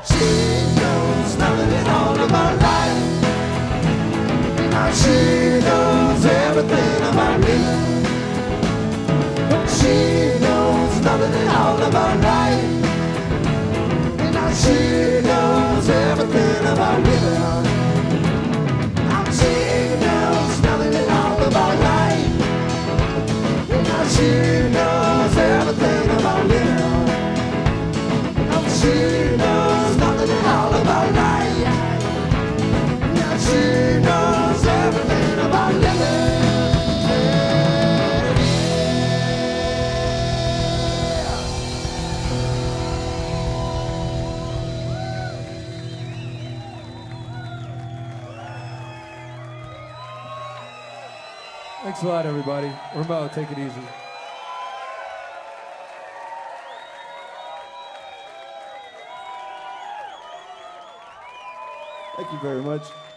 She knows nothing at all about life. Now she knows everything about living. She knows nothing at all about life. Now she knows everything about living. Now she knows nothing at all about life. Now she knows everything about living. Now she knows nothing at all about life. Now she knows everything about living. Thanks a lot, everybody. Ramel, take it easy. Thank you very much.